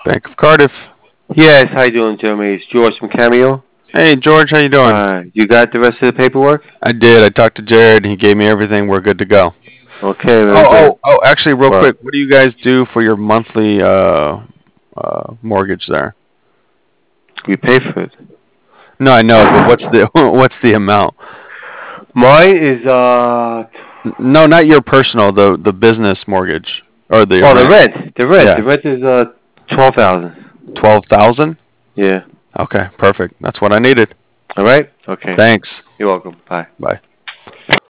Bank of Cardiff. Yes, how you doing, Jeremy? It's George from Cameo. Hey, George, how you doing? You got the rest of the paperwork? I did. I talked to Jared. He gave me everything. We're good to go. Okay, very Oh, good. oh, oh! Actually, real Well, quick, what do you guys do for your monthly mortgage there? we pay for it. No, I know, but what's the what's the amount? Mine is No, not your personal, the business mortgage or the oh, the rent. rent. The rent. Yeah, The rent is 12,000. 12,000. Yeah. Okay, perfect. That's what I needed. All right. Okay. Thanks. You're welcome. Bye. Bye.